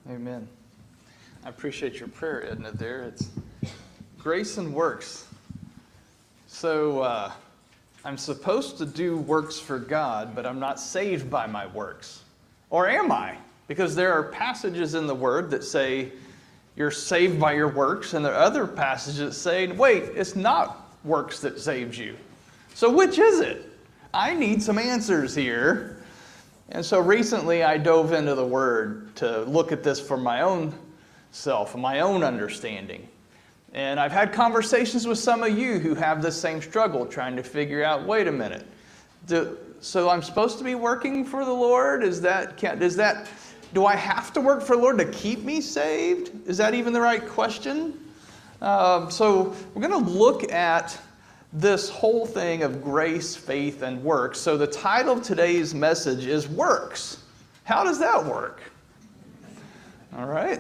Amen. I appreciate your prayer, Edna, there. It's grace and works. So I'm supposed to do works for God, but I'm not saved by my works. Or am I? Because there are passages in the Word that say you're saved by your works, and there are other passages that say, wait, it's not works that saves you. So which is it? I need some answers here. And so recently I dove into the Word to look at this for my own self, my own understanding. And I've had conversations with some of you who have this same struggle, trying to figure out, wait a minute, so I'm supposed to be working for the Lord? Do I have to work for the Lord to keep me saved? Is that even the right question? So we're going to look at this whole thing of grace, faith, and works. So the title of today's message is Works. How does that work? All right.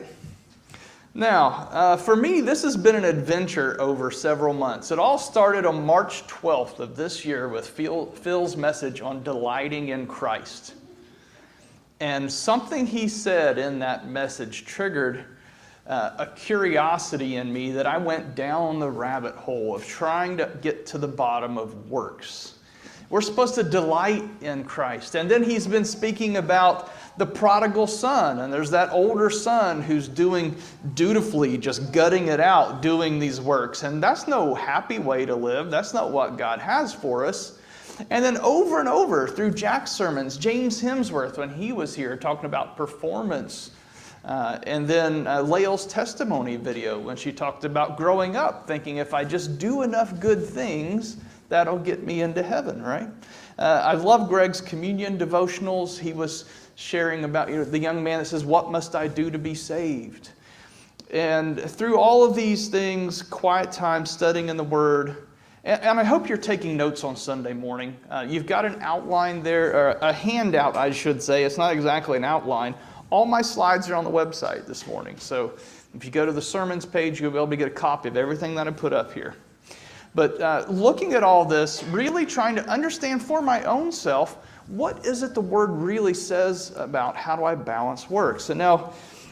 Now, for me, this has been an adventure over several months. It all started on March 12th of this year with Phil's message on delighting in Christ. And something he said in that message triggered a curiosity in me that I went down the rabbit hole of trying to get to the bottom of works. We're supposed to delight in Christ. And then he's been speaking about the prodigal son. And there's that older son who's doing dutifully, just gutting it out, doing these works. And that's no happy way to live. That's not what God has for us. And then over and over through Jack's sermons, James Hemsworth, when he was here talking about performance, and then Lael's testimony video when she talked about growing up, thinking if I just do enough good things, that'll get me into heaven, right? I love Greg's communion devotionals. He was sharing about the young man that says, what must I do to be saved? And through all of these things, quiet time, studying in the Word, and I hope you're taking notes on Sunday morning. You've got an outline there, or a handout, I should say. It's not exactly an outline. All my slides are on the website this morning. So if you go to the sermons page, you'll be able to get a copy of everything that I put up here. But looking at all this, really trying to understand for my own self, what is it the Word really says about how do I balance works? And now,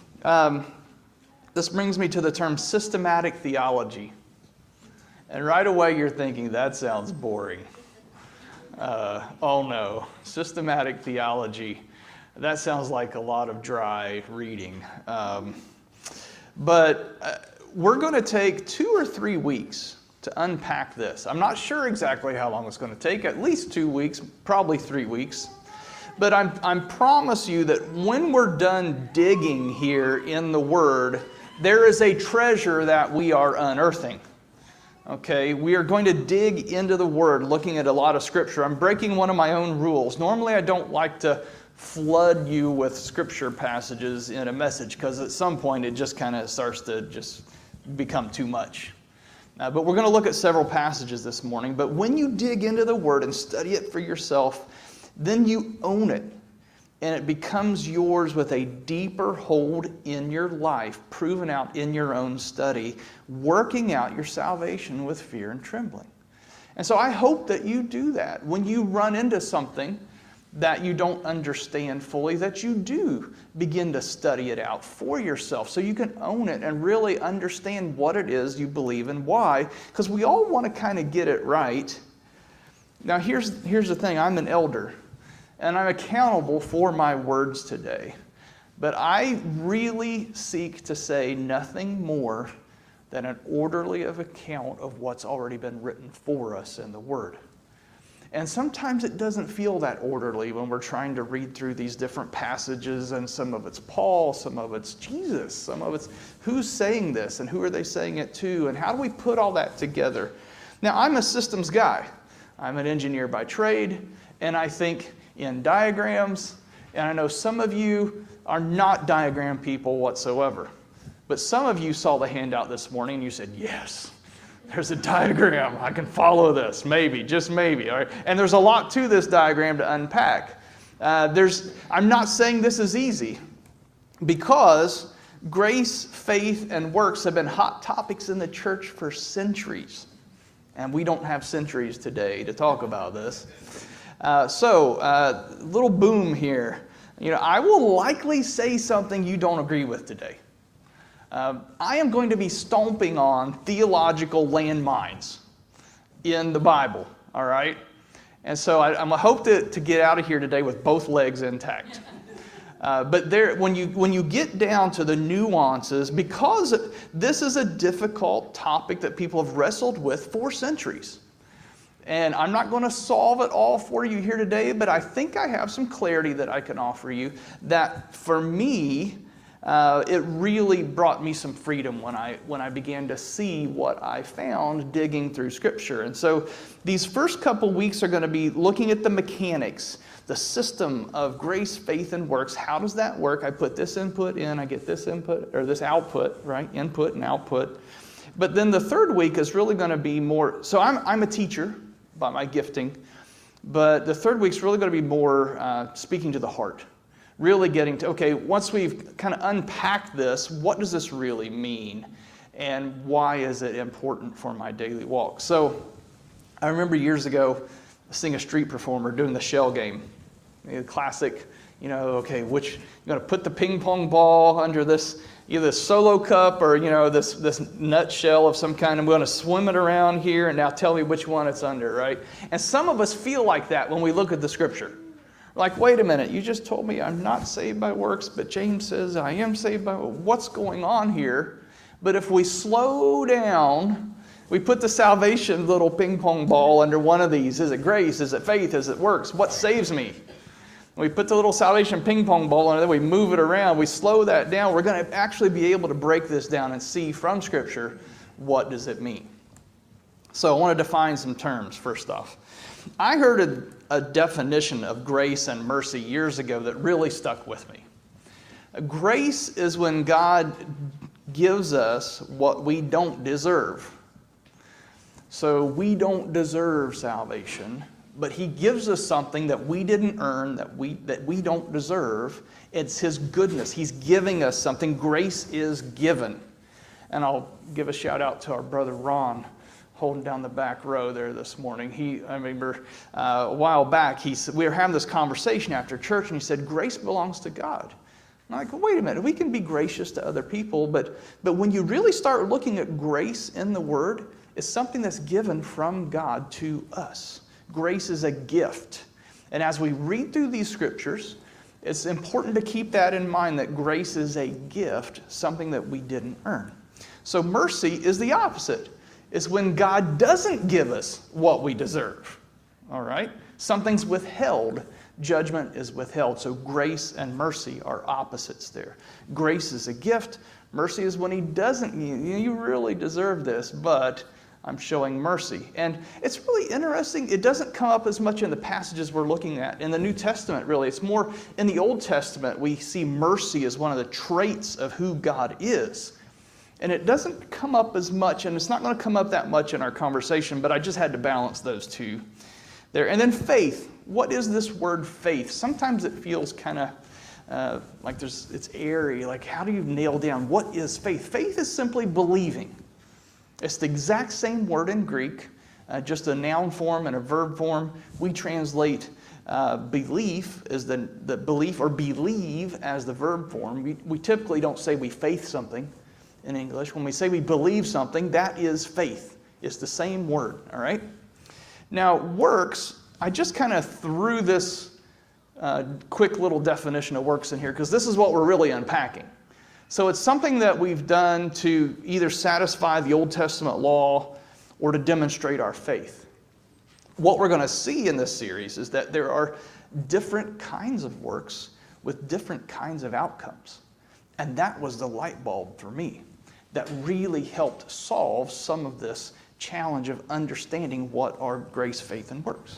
this brings me to the term systematic theology. And right away you're thinking, that sounds boring. Oh no, systematic theology. That sounds like a lot of dry reading. But we're going to take 2 or 3 weeks to unpack this. I'm not sure exactly how long it's going to take, at least 2 weeks, probably 3 weeks. But I promise you that when we're done digging here in the Word, there is a treasure that we are unearthing. Okay, we are going to dig into the Word, looking at a lot of Scripture. I'm breaking one of my own rules. Normally I don't like to flood you with Scripture passages in a message because at some point it just kind of starts to just become too much. But we're going to look at several passages this morning. But when you dig into the Word and study it for yourself, then you own it. And it becomes yours with a deeper hold in your life, proven out in your own study, working out your salvation with fear and trembling. And so I hope that you do that. When you run into something that you don't understand fully, that you do begin to study it out for yourself so you can own it and really understand what it is you believe and why, because we all want to kind of get it right. Now here's the thing, I'm an elder and I'm accountable for my words today, but I really seek to say nothing more than an orderly account of what's already been written for us in the Word. And sometimes it doesn't feel that orderly when we're trying to read through these different passages, and some of it's Paul, some of it's Jesus, some of it's who's saying this and who are they saying it to, and how do we put all that together? Now, I'm a systems guy. I'm an engineer by trade, and I think in diagrams, and I know some of you are not diagram people whatsoever. But some of you saw the handout this morning and you said, yes. There's a diagram. I can follow this. Maybe, just maybe. All right? And there's a lot to this diagram to unpack. I'm not saying this is easy because grace, faith, and works have been hot topics in the church for centuries. And we don't have centuries today to talk about this. Little boom here. I will likely say something you don't agree with today. I am going to be stomping on theological landmines in the Bible, all right? And so I'm hope to get out of here today with both legs intact. But when you get down to the nuances, because this is a difficult topic that people have wrestled with for centuries. And I'm not going to solve it all for you here today, but I think I have some clarity that I can offer you that for me, it really brought me some freedom when I began to see what I found digging through Scripture. And so these first couple weeks are going to be looking at the mechanics, the system of grace, faith, and works. How does that work? I put this input in, I get this input, or this output, right? Input and output. But then the third week is really going to be more, so I'm a teacher by my gifting, but the third week's really going to be more speaking to the heart. Really getting to, okay, once we've kind of unpacked this, what does this really mean? And why is it important for my daily walk? So I remember years ago seeing a street performer doing the shell game. The classic, okay, you're going to put the ping pong ball under this, either this solo cup or, this nutshell of some kind. I'm going to swim it around here and now tell me which one it's under, right? And some of us feel like that when we look at the Scripture. Like, wait a minute, you just told me I'm not saved by works, but James says I am saved by what's going on here? But if we slow down, we put the salvation little ping pong ball under one of these. Is it grace? Is it faith? Is it works? What saves me? We put the little salvation ping pong ball under there, we move it around, we slow that down. We're going to actually be able to break this down and see from Scripture what does it mean. So I want to define some terms first off. I heard a definition of grace and mercy years ago that really stuck with me. Grace is when God gives us what we don't deserve. So we don't deserve salvation, but He gives us something that we didn't earn, that we don't deserve. It's His goodness. He's giving us something. Grace is given. And I'll give a shout out to our brother Ron, holding down the back row there this morning. I remember a while back, we were having this conversation after church, and he said, grace belongs to God. And I'm like, well, wait a minute, we can be gracious to other people, but when you really start looking at grace in the Word, it's something that's given from God to us. Grace is a gift. And as we read through these Scriptures, it's important to keep that in mind, that grace is a gift, something that we didn't earn. So mercy is the opposite. Is when God doesn't give us what we deserve. All right? Something's withheld. Judgment is withheld. So grace and mercy are opposites there. Grace is a gift. Mercy is when He doesn't. You really deserve this, but I'm showing mercy. And it's really interesting. It doesn't come up as much in the passages we're looking at. In the New Testament, really. It's more in the Old Testament, we see mercy as one of the traits of who God is. And it doesn't come up as much, and it's not going to come up that much in our conversation, but I just had to balance those two there. And then faith. What is this word faith? Sometimes it feels kind of like it's airy. Like, how do you nail down what is faith? Faith is simply believing. It's the exact same word in Greek, just a noun form and a verb form. We translate belief as the belief, or believe as the verb form. We typically don't say we faith something in English. When we say we believe something, that is faith. It's the same word, all right? Now, works, I just kind of threw this quick little definition of works in here because this is what we're really unpacking. So it's something that we've done to either satisfy the Old Testament law or to demonstrate our faith. What we're going to see in this series is that there are different kinds of works with different kinds of outcomes. And that was the light bulb for me that really helped solve some of this challenge of understanding what are grace, faith, and works.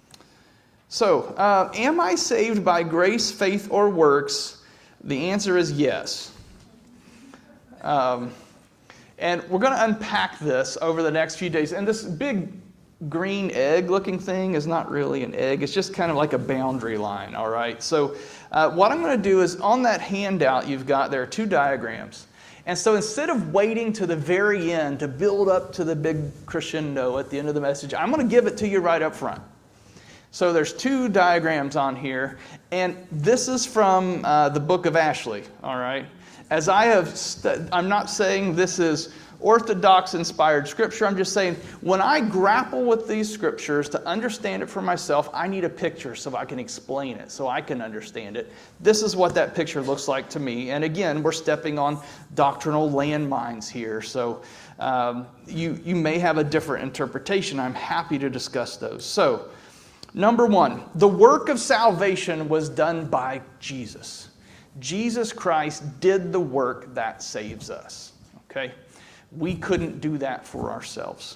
So, am I saved by grace, faith, or works? The answer is yes. And we're going to unpack this over the next few days. And this big green egg-looking thing is not really an egg. It's just kind of like a boundary line, all right? So what I'm going to do is, on that handout you've got, there are two diagrams. And so instead of waiting to the very end to build up to the big crescendo at the end of the message, I'm going to give it to you right up front. So there's two diagrams on here, and this is from the book of Ashley, all right? As I have, I'm not saying this is Orthodox inspired scripture. I'm just saying when I grapple with these scriptures to understand it for myself, I need a picture so I can explain it, so I can understand it. This is what that picture looks like to me. And again, we're stepping on doctrinal landmines here. So you may have a different interpretation. I'm happy to discuss those. So, number one, the work of salvation was done by Jesus. Jesus Christ did the work that saves us. Okay? We couldn't do that for ourselves.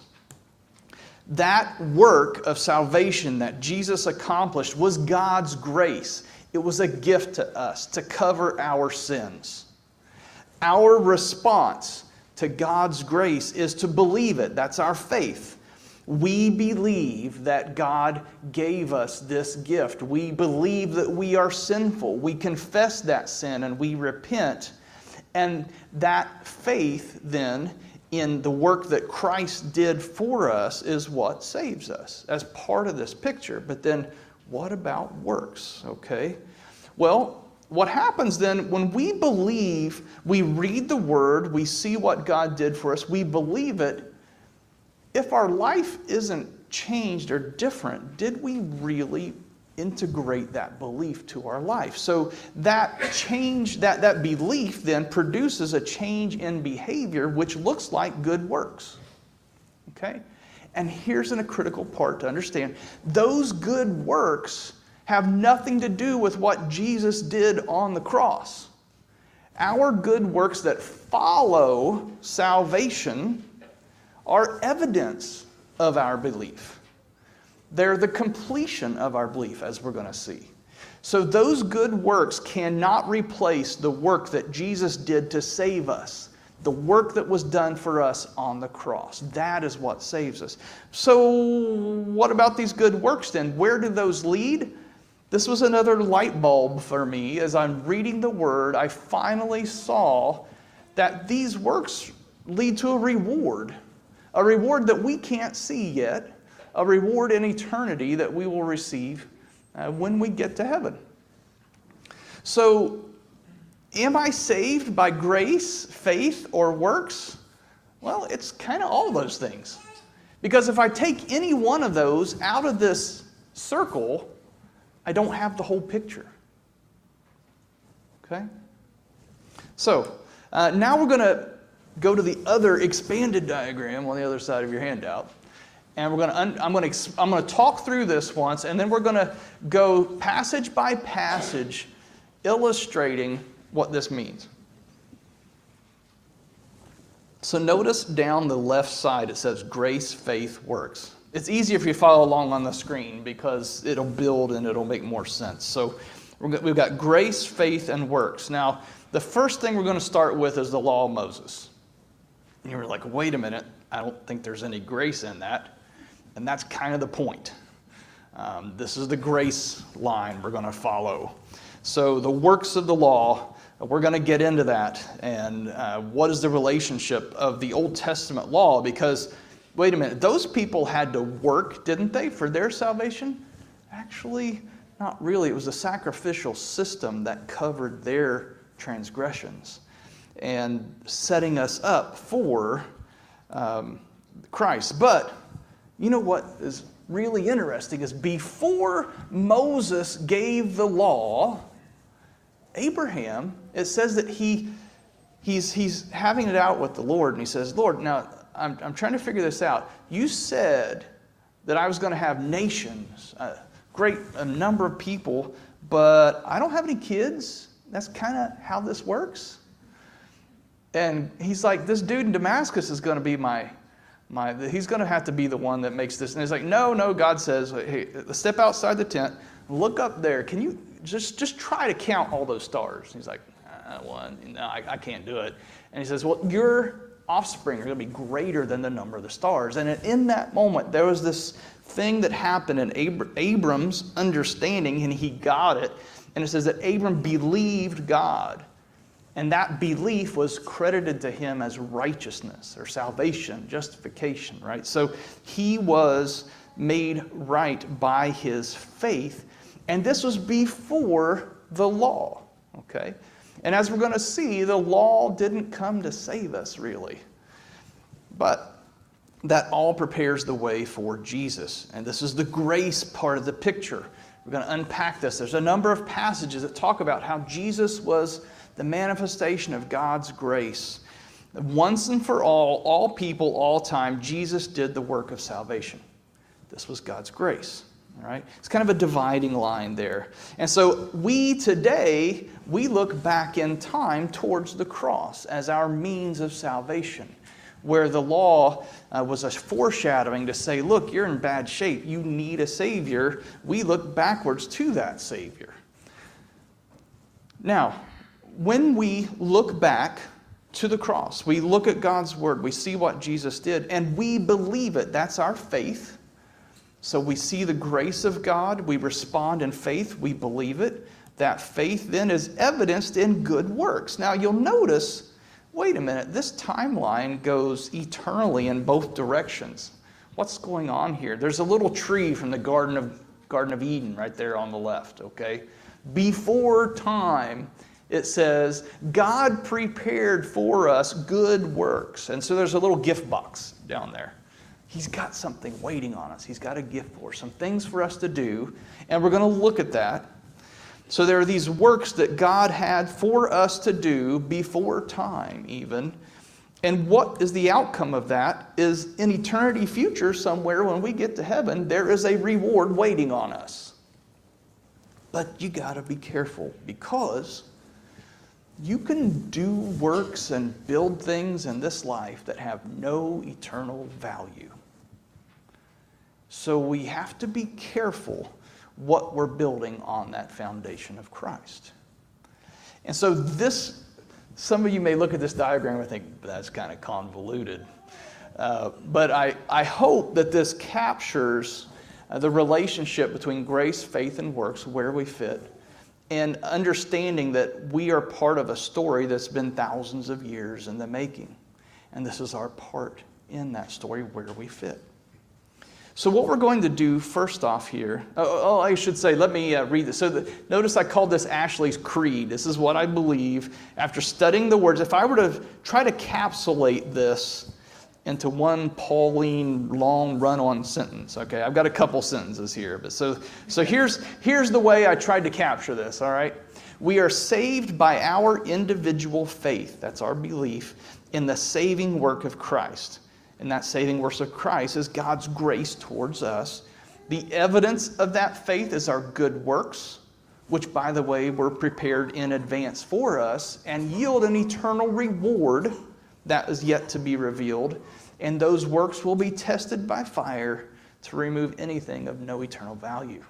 That work of salvation that Jesus accomplished was God's grace. It was a gift to us to cover our sins. Our response to God's grace is to believe it. That's our faith. We believe that God gave us this gift. We believe that we are sinful. We confess that sin and we repent. And that faith then in the work that Christ did for us is what saves us as part of this picture. But then what about works? Okay. Well, what happens then when we believe, we read the Word, we see what God did for us, we believe it. If our life isn't changed or different, did we really integrate that belief to our life? So that change, that belief then produces a change in behavior, which looks like good works. Okay? And here's a critical part to understand. Those good works have nothing to do with what Jesus did on the cross. Our good works that follow salvation are evidence of our belief. They're the completion of our belief, as we're going to see. So those good works cannot replace the work that Jesus did to save us, the work that was done for us on the cross. That is what saves us. So what about these good works then? Where do those lead? This was another light bulb for me. As I'm reading the Word, I finally saw that these works lead to a reward that we can't see yet, a reward in eternity that we will receive when we get to heaven. So, am I saved by grace, faith, or works? Well, it's kind of all those things. Because if I take any one of those out of this circle, I don't have the whole picture. Okay? So, now we're going to go to the other expanded diagram on the other side of your handout. And I'm going to talk through this once, and then we're going to go passage by passage illustrating what this means. So notice down the left side it says grace, faith, works. It's easier if you follow along on the screen because it'll build and it'll make more sense. So we've got grace, faith, and works. Now, the first thing we're going to start with is the law of Moses. And you're like, wait a minute, I don't think there's any grace in that. And that's kind of the point. This is the grace line we're going to follow. So the works of the law, we're going to get into that. And what is the relationship of the Old Testament law? Because, wait a minute, those people had to work, didn't they, for their salvation? Actually, not really. It was a sacrificial system that covered their transgressions and setting us up for Christ. But you know what is really interesting is before Moses gave the law, Abraham, it says that he's having it out with the Lord, and he says, Lord, now I'm trying to figure this out. You said that I was going to have nations, a number of people, but I don't have any kids. That's kind of how this works. And he's like, this dude in Damascus is going to be he's going to have to be the one that makes this. And he's like, no, God says, hey, step outside the tent, look up there. Can you just try to count all those stars? And he's like, I can't do it. And he says, well, your offspring are going to be greater than the number of the stars. And in that moment, there was this thing that happened in Abram's understanding, and he got it. And it says that Abram believed God. And that belief was credited to him as righteousness or salvation, justification, right? So he was made right by his faith. And this was before the law, okay? And as we're going to see, the law didn't come to save us, really. But that all prepares the way for Jesus. And this is the grace part of the picture. We're going to unpack this. There's a number of passages that talk about how Jesus was the manifestation of God's grace. Once and for all people, all time, Jesus did the work of salvation. This was God's grace. All right? It's kind of a dividing line there. And so we today, we look back in time towards the cross as our means of salvation, where the law was a foreshadowing to say, look, you're in bad shape. You need a Savior. We look backwards to that Savior. Now, when we look back to the cross, we look at God's Word, we see what Jesus did, and we believe it. That's our faith. So we see the grace of God, we respond in faith, we believe it. That faith then is evidenced in good works. Now you'll notice, wait a minute, this timeline goes eternally in both directions. What's going on here? There's a little tree from the Garden of Eden right there on the left, okay? Before time, it says, God prepared for us good works. And so there's a little gift box down there. He's got something waiting on us. He's got a gift for us, some things for us to do, and we're going to look at that. So there are these works that God had for us to do before time even. And what is the outcome of that is in eternity future somewhere when we get to heaven, there is a reward waiting on us. But you got to be careful because you can do works and build things in this life that have no eternal value. So we have to be careful what we're building on that foundation of Christ. And so this, some of you may look at this diagram and think, that's kind of convoluted. But I hope that this captures the relationship between grace, faith, and works, where we fit, and understanding that we are part of a story that's been thousands of years in the making. And this is our part in that story, where we fit. So what we're going to do first off here, I should say, let me read this. So notice I called this Ashley's Creed. This is what I believe after studying the words. If I were to try to capsulate this into one Pauline long run-on sentence, okay? I've got a couple sentences here. But so here's the way I tried to capture this, all right? We are saved by our individual faith, that's our belief, in the saving work of Christ. And that saving work of Christ is God's grace towards us. The evidence of that faith is our good works, which, by the way, were prepared in advance for us and yield an eternal reward that is yet to be revealed. And those works will be tested by fire to remove anything of no eternal value.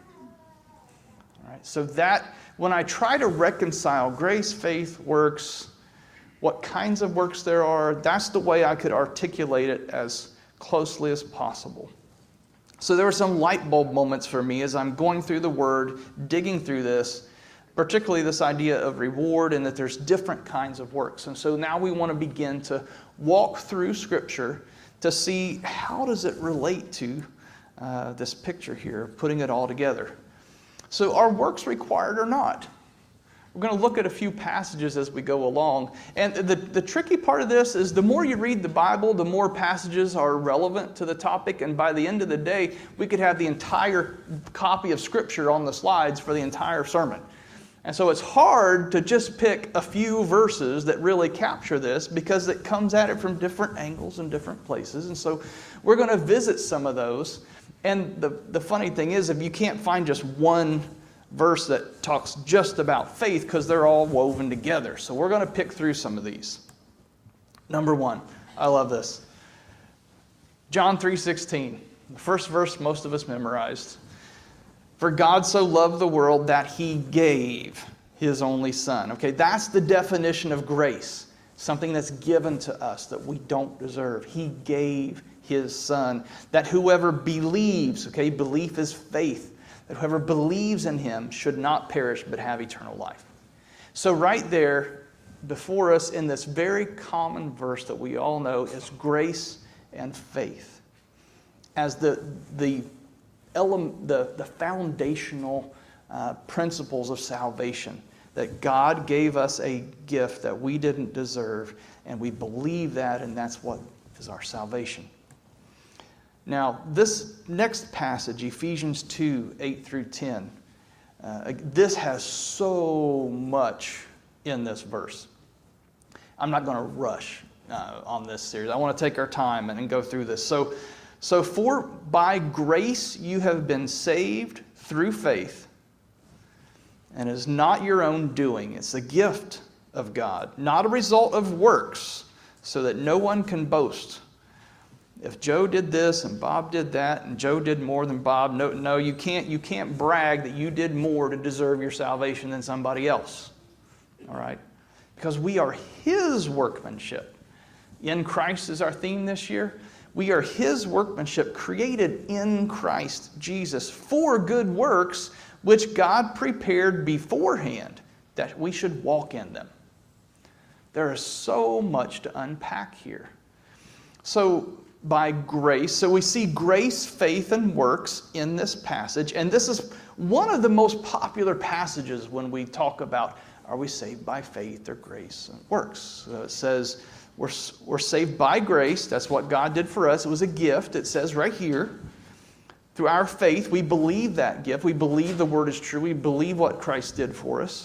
All right, so that, when I try to reconcile grace, faith, works, what kinds of works there are, that's the way I could articulate it as closely as possible. So there were some light bulb moments for me as I'm going through the Word, digging through this, particularly this idea of reward and that there's different kinds of works. And so now we want to begin to walk through Scripture to see how does it relate to this picture here, putting it all together. So are works required or not? We're going to look at a few passages as we go along. And the tricky part of this is the more you read the Bible, the more passages are relevant to the topic. And by the end of the day, we could have the entire copy of Scripture on the slides for the entire sermon. And so it's hard to just pick a few verses that really capture this because it comes at it from different angles and different places. And so we're going to visit some of those. And the funny thing is, if you can't find just one verse that talks just about faith, because they're all woven together. So we're going to pick through some of these. Number one, I love this. John 3:16, the first verse most of us memorized. For God so loved the world that He gave His only Son. Okay, that's the definition of grace. Something that's given to us that we don't deserve. He gave His Son. That whoever believes, okay, belief is faith. That whoever believes in Him should not perish but have eternal life. So right there before us in this very common verse that we all know is grace and faith as the the foundational principles of salvation. That God gave us a gift that we didn't deserve, and we believe that, and that's what is our salvation. Now, this next passage, Ephesians 2, 8 through 10, this has so much in this verse. I'm not going to rush on this series. I want to take our time and go through this. So for by grace you have been saved through faith, and it is not your own doing. It's a gift of God, not a result of works, so that no one can boast. If Joe did this and Bob did that and Joe did more than Bob, no, you can't brag that you did more to deserve your salvation than somebody else. All right? Because we are His workmanship. In Christ is our theme this year. We are His workmanship, created in Christ Jesus for good works, which God prepared beforehand that we should walk in them. There is so much to unpack here. So by grace, so we see grace, faith, and works in this passage. And this is one of the most popular passages when we talk about, are we saved by faith or grace and works? So it says we're saved by grace. That's what God did for us. It was a gift. It says right here. Through our faith, we believe that gift. We believe the Word is true. We believe what Christ did for us.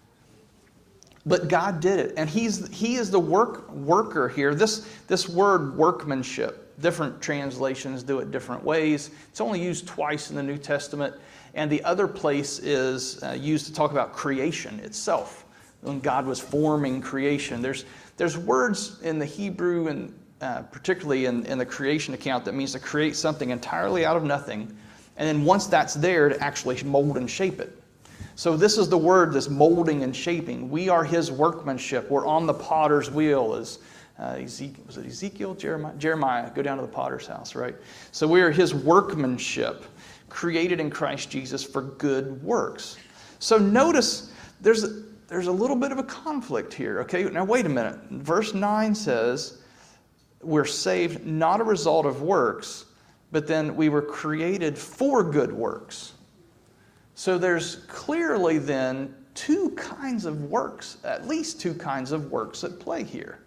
But God did it. And He is the worker here. This word workmanship, different translations do it different ways. It's only used twice in the New Testament. And the other place is used to talk about creation itself. When God was forming creation. There's words in the Hebrew and particularly in the creation account that means to create something entirely out of nothing. And then once that's there, to actually mold and shape it. So this is the word, this molding and shaping. We are His workmanship. We're on the potter's wheel. As Ezekiel, was it Ezekiel? Jeremiah, go down to the potter's house, right? So we are His workmanship, created in Christ Jesus for good works. So notice there's a little bit of a conflict here. Okay, now wait a minute. Verse 9 says, we're saved not a result of works, but then we were created for good works. So there's clearly then two kinds of works, at least two kinds of works at play here.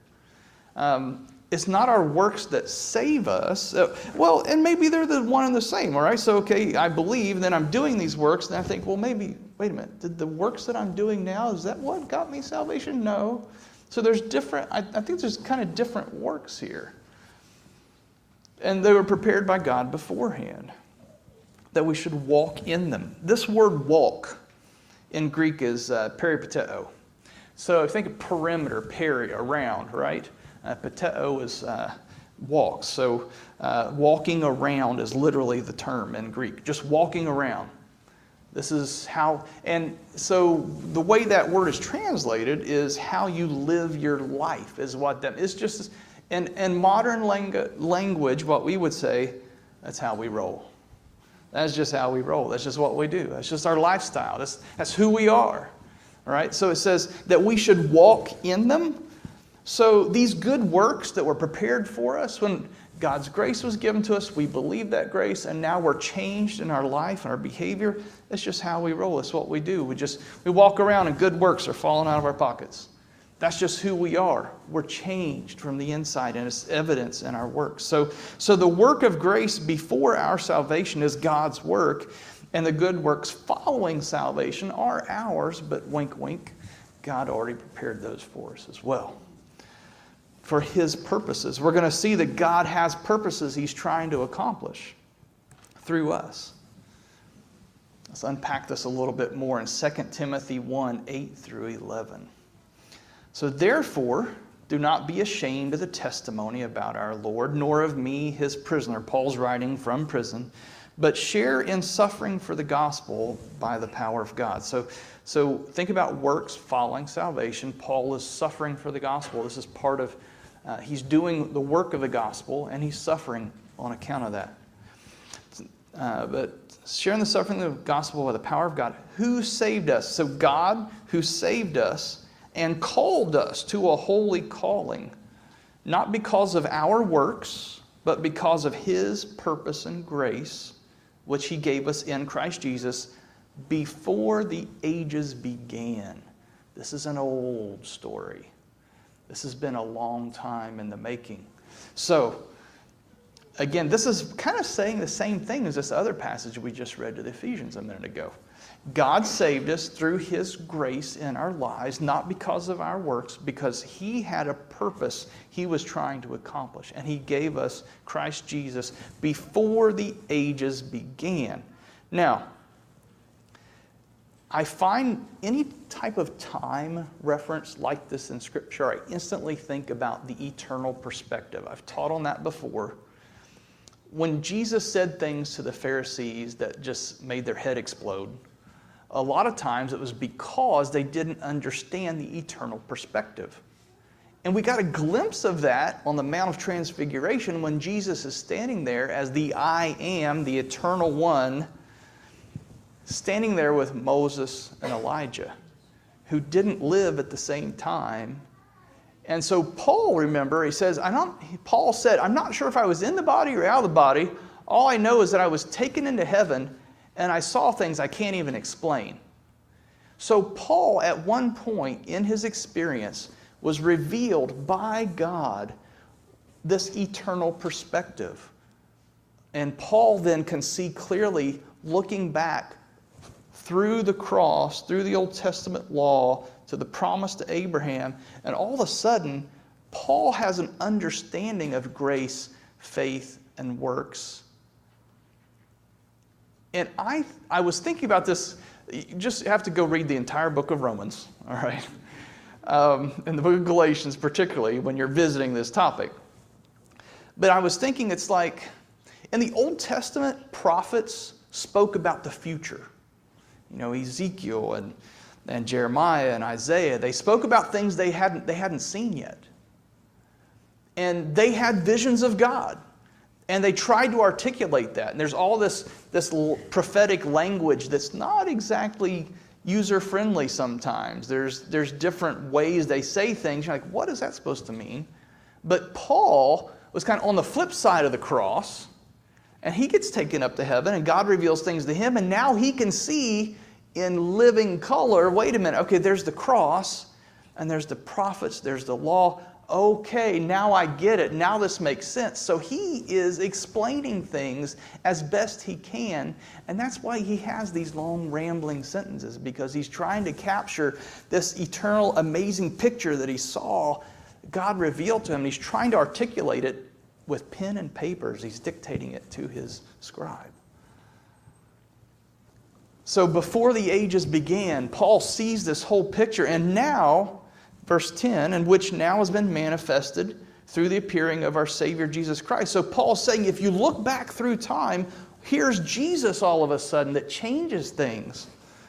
It's not our works that save us. Well, and maybe they're the one and the same, all right? So, okay, I believe, then I'm doing these works, and I think, well, maybe, wait a minute, did the works that I'm doing now, is that what got me salvation? No. So there's different, I think there's kind of different works here. And they were prepared by God beforehand, that we should walk in them. This word walk in Greek is peripateo. So think of perimeter, peri, around, right? Pateo is walk. So walking around is literally the term in Greek, just walking around. This is how, and so the way that word is translated is how you live your life is what that is. Just in modern language, what we would say, that's how we roll. That's just how we roll. That's just what we do. That's just our lifestyle. That's who we are. All right. So it says that we should walk in them. So these good works that were prepared for us when God's grace was given to us, we believe that grace, and now we're changed in our life and our behavior. It's just how we roll. It's what we do. We walk around and good works are falling out of our pockets. That's just who we are. We're changed from the inside, and it's evidence in our works. So the work of grace before our salvation is God's work, and the good works following salvation are ours, but wink, wink, God already prepared those for us as well. For His purposes. We're going to see that God has purposes He's trying to accomplish through us. Let's unpack this a little bit more in 2 Timothy 1, 8 through 11. So therefore, do not be ashamed of the testimony about our Lord, nor of me, His prisoner. Paul's writing from prison. But share in suffering for the gospel by the power of God. So think about works following salvation. Paul is suffering for the gospel. This is part of, he's doing the work of the gospel, and he's suffering on account of that. But sharing the suffering of the gospel by the power of God, who saved us. So God, who saved us and called us to a holy calling, not because of our works, but because of His purpose and grace, which he gave us in Christ Jesus before the ages began. This is an old story. This has been a long time in the making. So, again, this is kind of saying the same thing as this other passage we just read to the Ephesians a minute ago. God saved us through his grace in our lives, not because of our works, because he had a purpose he was trying to accomplish. And he gave us Christ Jesus before the ages began. Now, I find any type of time reference like this in Scripture, I instantly think about the eternal perspective. I've taught on that before. When Jesus said things to the Pharisees that just made their head explode, a lot of times it was because they didn't understand the eternal perspective. And we got a glimpse of that on the Mount of Transfiguration when Jesus is standing there as the I Am, the Eternal One, standing there with Moses and Elijah, who didn't live at the same time. And so Paul, remember, he says, Paul said, I'm not sure if I was in the body or out of the body. All I know is that I was taken into heaven and I saw things I can't even explain. So Paul, at one point in his experience, was revealed by God this eternal perspective. And Paul then can see clearly, looking back through the cross, through the Old Testament law, to the promise to Abraham, and all of a sudden, Paul has an understanding of grace, faith, and works. And I was thinking about this. You just have to go read the entire book of Romans, all right? And the book of Galatians particularly, when you're visiting this topic. But I was thinking, it's like, in the Old Testament, prophets spoke about the future. You know, Ezekiel and Jeremiah and Isaiah, they spoke about things they hadn't seen yet. And they had visions of God. And they tried to articulate that. And there's all this prophetic language that's not exactly user-friendly sometimes. There's different ways they say things. You're like, what is that supposed to mean? But Paul was kind of on the flip side of the cross. And he gets taken up to heaven. And God reveals things to him. And now he can see in living color, wait a minute, okay, there's the cross. And there's the prophets. There's the law. Okay, now I get it. Now this makes sense. So he is explaining things as best he can, and that's why he has these long rambling sentences, because he's trying to capture this eternal, amazing picture that he saw God reveal to him, and he's trying to articulate it with pen and paper as he's dictating it to his scribe. So before the ages began, Paul sees this whole picture, and now, Verse 10, and which now has been manifested through the appearing of our Savior Jesus Christ. So Paul's saying, if you look back through time, here's Jesus all of a sudden that changes things,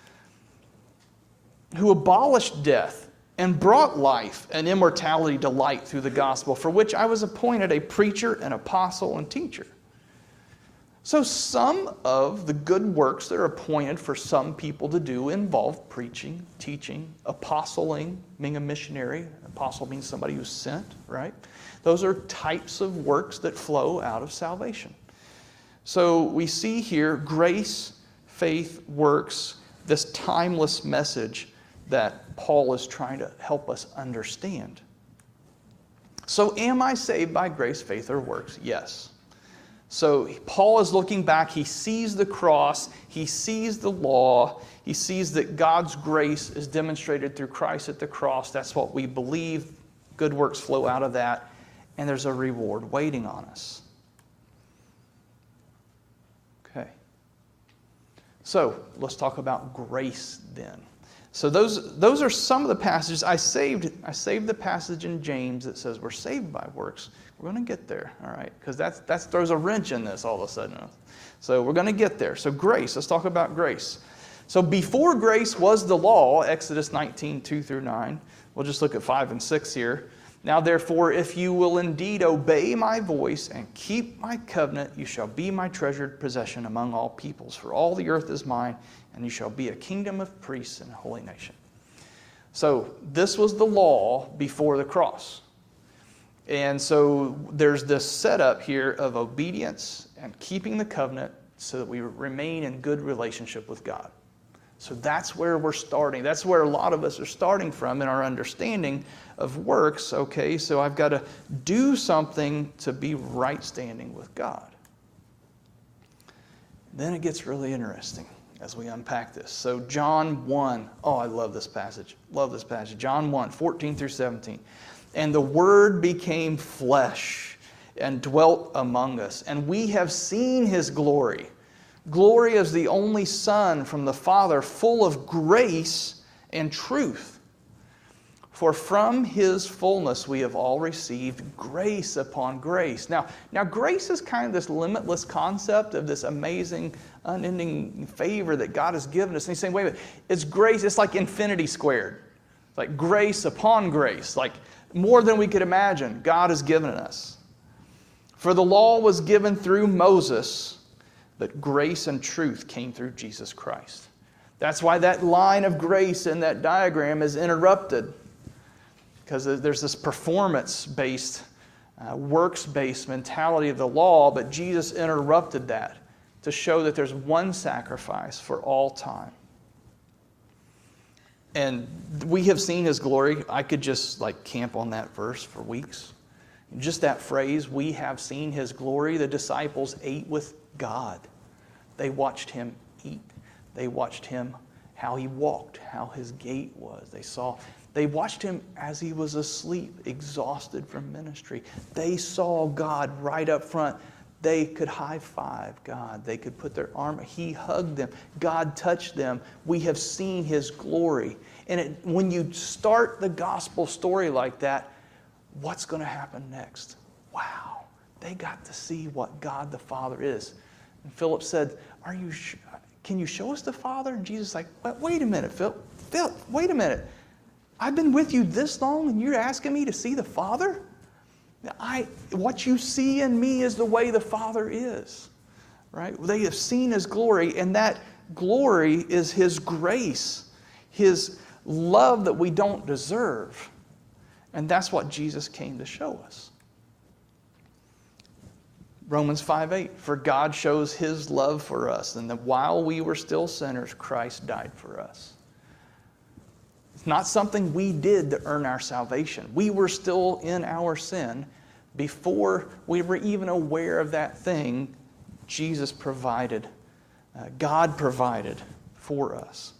who abolished death and brought life and immortality to light through the gospel, for which I was appointed a preacher, an apostle, and teacher. So some of the good works that are appointed for some people to do involve preaching, teaching, apostling, being a missionary. Apostle means somebody who's sent, right? Those are types of works that flow out of salvation. So we see here grace, faith, works, this timeless message that Paul is trying to help us understand. So am I saved by grace, faith, or works? Yes. So Paul is looking back. He sees the cross. He sees the law. He sees that God's grace is demonstrated through Christ at the cross. That's what we believe. Good works flow out of that. And there's a reward waiting on us. Okay. So let's talk about grace then. So those are some of the passages. I saved the passage in James that says we're saved by works. We're going to get there, all right? Because that throws a wrench in this all of a sudden. So we're going to get there. So grace, let's talk about grace. So before grace was the law, Exodus 19, 2 through 9. We'll just look at 5 and 6 here. Now therefore, if you will indeed obey my voice and keep my covenant, you shall be my treasured possession among all peoples. For all the earth is mine, and you shall be a kingdom of priests and a holy nation. So this was the law before the cross. And so there's this setup here of obedience and keeping the covenant so that we remain in good relationship with God. So that's where we're starting. That's where a lot of us are starting from in our understanding of works. Okay, so I've got to do something to be right standing with God. Then it gets really interesting as we unpack this. So John 1. Oh, I love this passage. Love this passage. John 1, 14 through 17. And the Word became flesh and dwelt among us. And we have seen His glory. Glory as the only Son from the Father, full of grace and truth. For from His fullness we have all received grace upon grace. Now grace is kind of this limitless concept of this amazing, unending favor that God has given us. And He's saying, wait a minute, it's grace, it's like infinity squared. Like grace upon grace, like more than we could imagine, God has given us. For the law was given through Moses, but grace and truth came through Jesus Christ. That's why that line of grace in that diagram is interrupted. Because there's this performance-based, works-based mentality of the law, but Jesus interrupted that to show that there's one sacrifice for all time. And we have seen His glory. I could just camp on that verse for weeks. Just that phrase, we have seen His glory. The disciples ate with God. They watched Him eat. They watched Him, how He walked, how His gait was. They watched Him as He was asleep, exhausted from ministry. They saw God right up front. They could high five God. They could put their arm. He hugged them. God touched them. We have seen His glory. And when you start the gospel story like that, what's going to happen next? Wow, they got to see what God the Father is. And Philip said, can you show us the Father? And Jesus is like, wait a minute, Phil, wait a minute. I've been with you this long and you're asking me to see the Father? What you see in me is the way the Father is. Right? They have seen His glory, and that glory is His grace, His love that we don't deserve. And that's what Jesus came to show us. Romans 5:8, for God shows His love for us, and that while we were still sinners, Christ died for us. It's not something we did to earn our salvation. We were still in our sin before we were even aware of that thing. Jesus provided, God provided for us.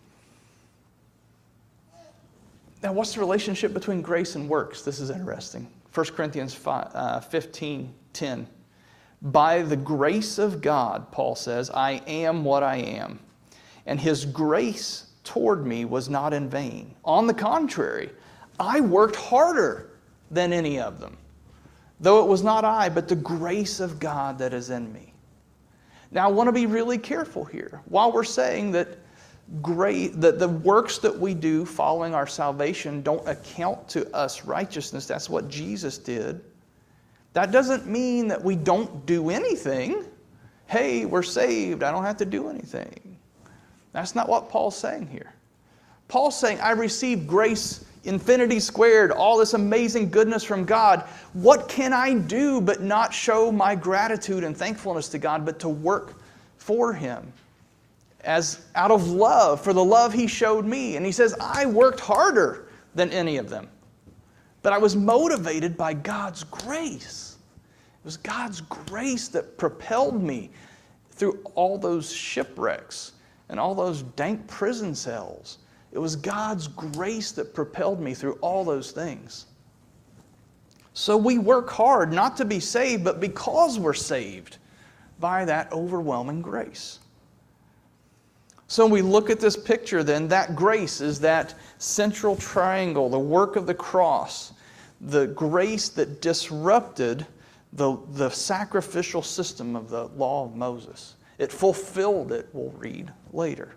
Now, what's the relationship between grace and works? This is interesting. 1 Corinthians 15:10. By the grace of God, Paul says, I am what I am. And His grace toward me was not in vain. On the contrary, I worked harder than any of them. Though it was not I, but the grace of God that is in me. Now, I want to be really careful here. While we're saying that the works that we do following our salvation don't account to us righteousness, that's what Jesus did. That doesn't mean that we don't do anything. Hey, we're saved, I don't have to do anything. That's not what Paul's saying here. Paul's saying, I received grace infinity squared, all this amazing goodness from God. What can I do but not show my gratitude and thankfulness to God, but to work for Him as out of love, for the love He showed me? And he says, I worked harder than any of them, but I was motivated by God's grace. It was God's grace that propelled me through all those shipwrecks and all those dank prison cells. It was God's grace that propelled me through all those things. So we work hard not to be saved, but because we're saved by that overwhelming grace. So when we look at this picture then, that grace is that central triangle, the work of the cross, the grace that disrupted the sacrificial system of the law of Moses. It fulfilled it, we'll read later.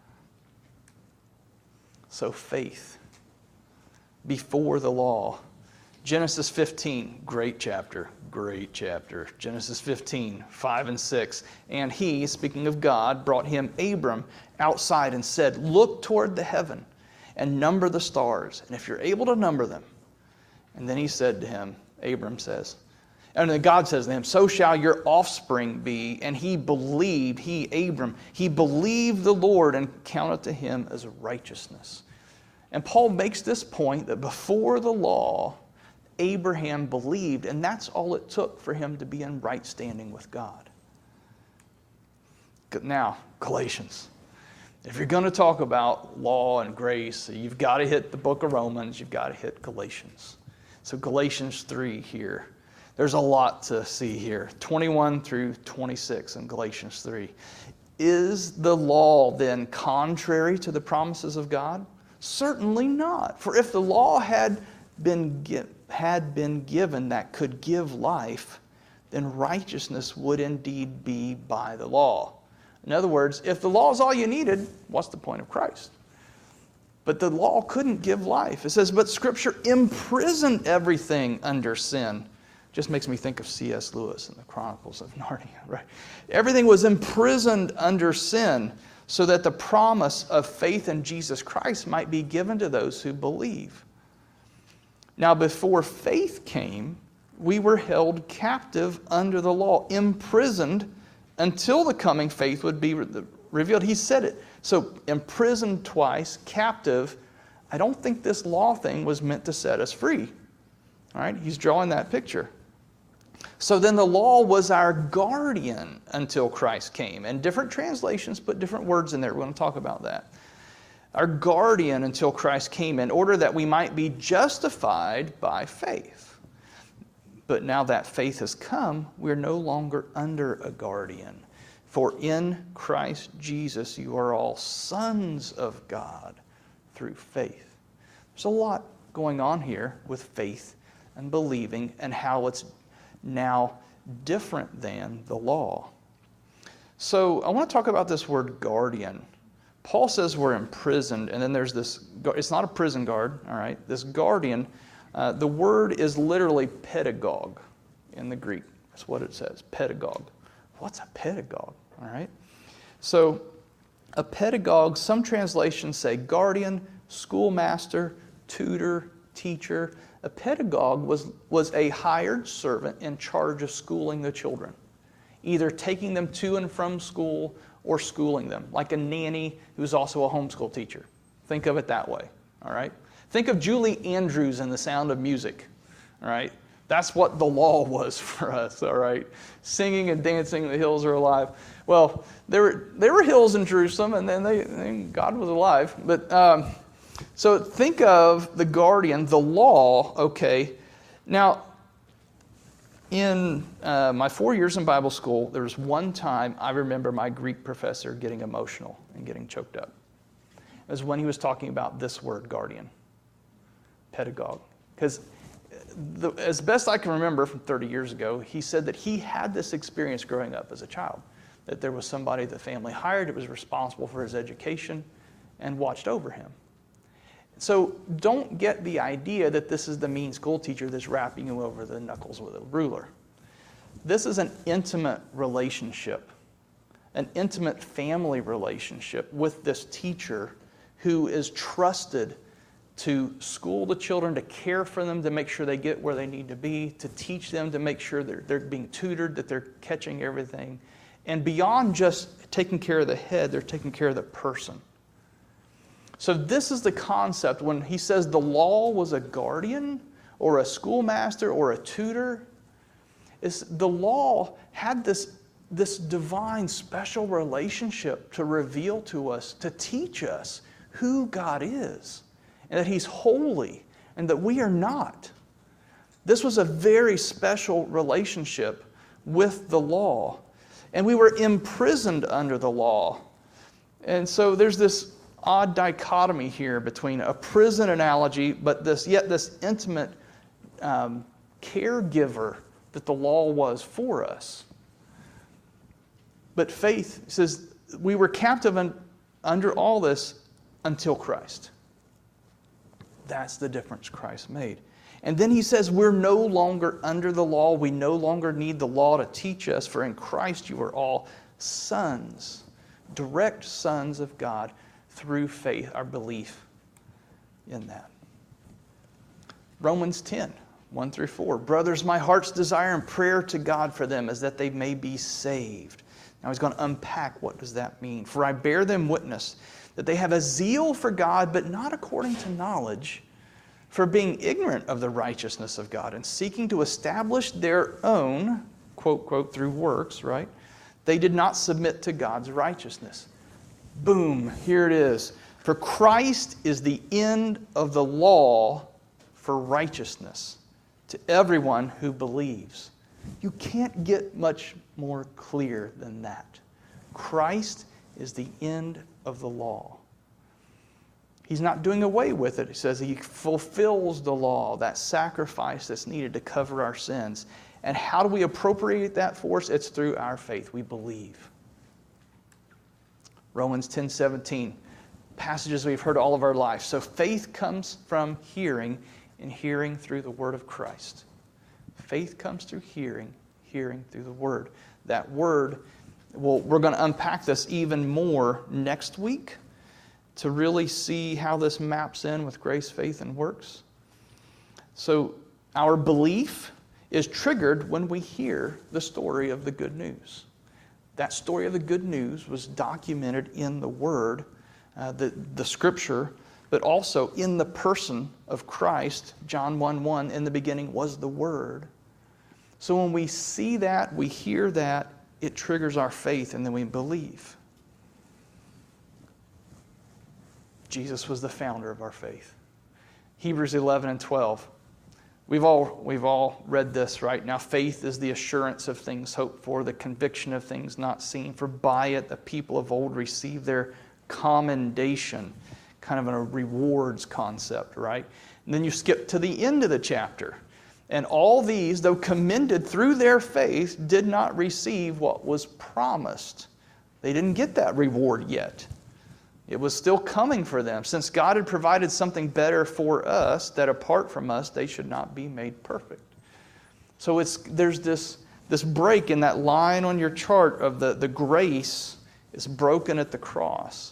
So faith before the law. Genesis 15, great chapter. Genesis 15, 5 and 6. And he, speaking of God, brought him, Abram, outside and said, look toward the heaven and number the stars, and if you're able to number them. And then he said to him, Abram says, And then God says to him, so shall your offspring be. And he believed, Abram, he believed the Lord and counted to him as righteousness. And Paul makes this point that before the law, Abraham believed, and that's all it took for him to be in right standing with God. Now, Galatians. If you're going to talk about law and grace, you've got to hit the book of Romans, you've got to hit Galatians. So Galatians 3 here. There's a lot to see here. 21 through 26 in Galatians 3. Is the law then contrary to the promises of God? Certainly not. For if the law had been given that could give life, then righteousness would indeed be by the law. In other words, if the law is all you needed, what's the point of Christ? But the law couldn't give life. It says, but Scripture imprisoned everything under sin. Just makes me think of C.S. Lewis and the Chronicles of Narnia, right? Everything was imprisoned under sin so that the promise of faith in Jesus Christ might be given to those who believe. Now, before faith came, we were held captive under the law, imprisoned until the coming faith would be revealed. He said it. So, imprisoned twice, captive. I don't think this law thing was meant to set us free. All right, he's drawing that picture. So then the law was our guardian until Christ came. And different translations put different words in there. We're going to talk about that. Our guardian until Christ came in order that we might be justified by faith. But now that faith has come, we're no longer under a guardian. For in Christ Jesus you are all sons of God through faith. There's a lot going on here with faith and believing and how it's now different than the law. So I want to talk about this word guardian. Paul says we're imprisoned, and then there's this, it's not a prison guard, all right? This guardian, the word is literally pedagogue in the Greek. That's what it says, pedagogue. What's a pedagogue, all right? So a pedagogue, some translations say guardian, schoolmaster, tutor, teacher. A pedagogue was a hired servant in charge of schooling the children, either taking them to and from school or schooling them, like a nanny who's also a homeschool teacher. Think of it that way, all right? Think of Julie Andrews in The Sound of Music, all right? That's what the law was for us, all right? Singing and dancing, the hills are alive. Well, there were hills in Jerusalem, and then God was alive, but so think of the guardian, the law, okay. Now, in my 4 years in Bible school, there was one time I remember my Greek professor getting emotional and getting choked up. It was when he was talking about this word, guardian, pedagogue. Because as best I can remember from 30 years ago, he said that he had this experience growing up as a child, that there was somebody the family hired that was responsible for his education and watched over him. So don't get the idea that this is the mean school teacher that's rapping you over the knuckles with a ruler. This is an intimate relationship, an intimate family relationship with this teacher who is trusted to school the children, to care for them, to make sure they get where they need to be, to teach them, to make sure they're being tutored, that they're catching everything. And beyond just taking care of the head, they're taking care of the person. So this is the concept when he says the law was a guardian or a schoolmaster or a tutor. The law had this divine special relationship to reveal to us, to teach us who God is and that He's holy and that we are not. This was a very special relationship with the law. And we were imprisoned under the law. And so there's this odd dichotomy here between a prison analogy, but this intimate caregiver that the law was for us. But faith says we were captive under all this until Christ. That's the difference Christ made. And then he says we're no longer under the law. We no longer need the law to teach us, for in Christ you are all sons, direct sons of God, through faith, our belief in that. Romans 10. 1 through 4. Brothers, my heart's desire and prayer to God for them is that they may be saved. Now he's going to unpack what does that mean. For I bear them witness that they have a zeal for God, but not according to knowledge, for being ignorant of the righteousness of God and seeking to establish their own, quote, quote, through works, right? They did not submit to God's righteousness. Boom, here it is. For Christ is the end of the law for righteousness to everyone who believes. You can't get much more clear than that. Christ is the end of the law. He's not doing away with it. He says He fulfills the law, that sacrifice that's needed to cover our sins. And how do we appropriate that for us? It's through our faith. We believe. Romans 10:17, passages we've heard all of our life. So faith comes from hearing, and hearing through the word of Christ. Faith comes through hearing, hearing through the word. That word, well, we're going to unpack this even more next week to really see how this maps in with grace, faith, and works. So our belief is triggered when we hear the story of the good news. That story of the good news was documented in the Word, the Scripture, but also in the person of Christ. John 1:1, in the beginning was the Word. So when we see that, we hear that, it triggers our faith, and then we believe. Jesus was the founder of our faith. Hebrews 11:12. We've all read this, right? Now faith is the assurance of things hoped for, the conviction of things not seen. For by it the people of old received their commendation. Kind of a rewards concept, right? And then you skip to the end of the chapter. And all these, though commended through their faith, did not receive what was promised. They didn't get that reward yet. It was still coming for them. Since God had provided something better for us, that apart from us, they should not be made perfect. So there's this break in that line on your chart of the grace is broken at the cross.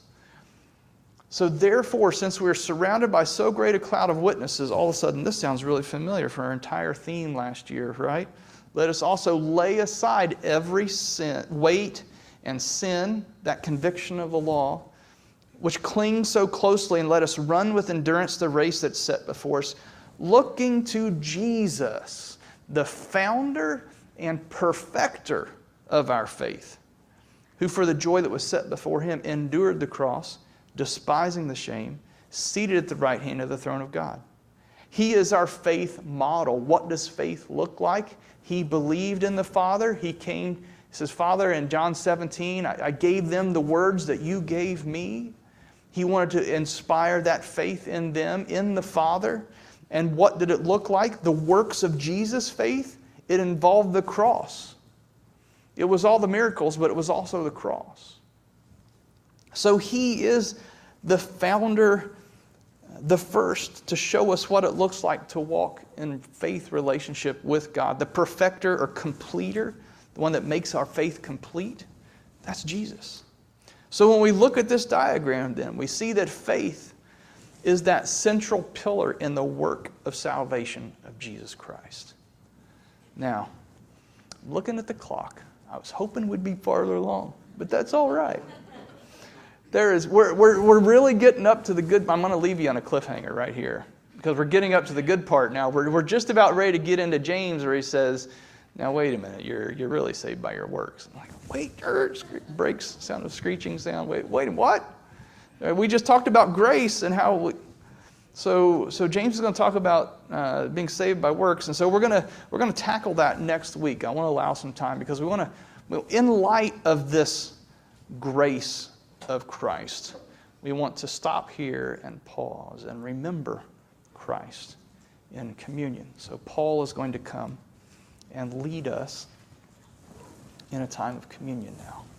So therefore, since we're surrounded by so great a cloud of witnesses, all of a sudden, this sounds really familiar for our entire theme last year, right? Let us also lay aside every sin, weight and sin, that conviction of the law, which clings so closely, and let us run with endurance the race that's set before us, looking to Jesus, the founder and perfecter of our faith, who for the joy that was set before Him endured the cross, despising the shame, seated at the right hand of the throne of God. He is our faith model. What does faith look like? He believed in the Father. He came, He says, Father, in John 17, I gave them the words that you gave me. He wanted to inspire that faith in them, in the Father. And what did it look like? The works of Jesus' faith, it involved the cross. It was all the miracles, but it was also the cross. So He is the founder, the first to show us what it looks like to walk in faith relationship with God. The perfecter or completer, the one that makes our faith complete, that's Jesus. So when we look at this diagram then, we see that faith is that central pillar in the work of salvation of Jesus Christ. Now, looking at the clock, I was hoping we'd be farther along, but that's all right. We're really getting up to the good. I'm going to leave you on a cliffhanger right here because we're getting up to the good part now. We're just about ready to get into James where he says, now wait a minute, you're really saved by your works. I'm like, wait, breaks, sound of screeching sound. Wait, what? We just talked about grace and how. So James is going to talk about being saved by works, and so we're going to tackle that next week. I want to allow some time because we want to, in light of this grace of Christ, we want to stop here and pause and remember Christ in communion. So Paul is going to come and lead us in a time of communion now.